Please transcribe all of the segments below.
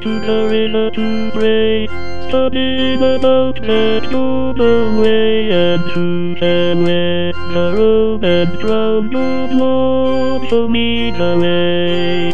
to gorilla to pray. Studying about let go the way and who can wear the robe and crown of love, show me the way.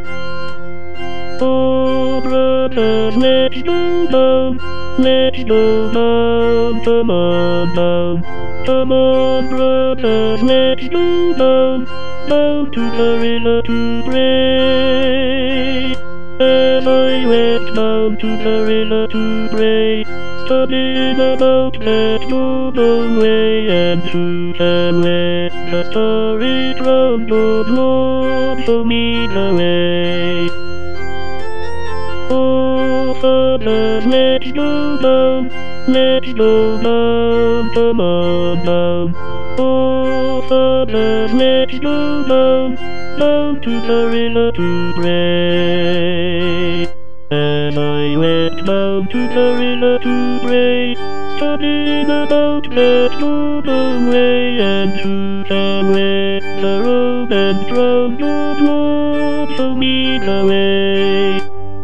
Oh brothers, let's go down, let's go down, come on down. Come on brothers, let's go down, down to gorilla to pray. As I went down to gorilla to pray, studying about let go the way and who can wear the starry crown of love, show me the way. Oh fathers, let's go down, let's go down, come on down. Oh fathers, let's go down, down to gorilla to pray. As I went down to gorilla to pray, studying about let go the way and who can wear the robe and crown of love, show me the way.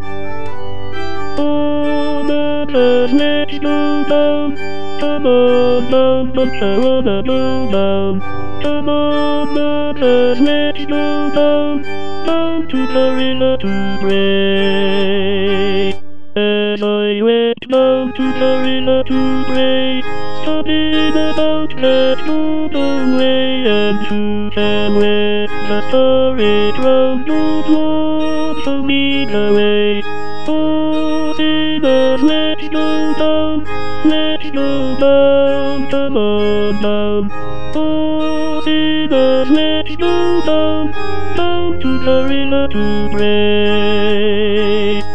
Oh brothers, let's go down, come on down, but I wanna go down. Come on brothers, let's go down, down to gorilla to pray. As I went down to gorilla to pray, studying about let go the way and who can wear the starry crown of love, show me the way. Oh sinners, let's go down, let's go down, come on down. Oh sinners, let's go down, down to gorilla to pray.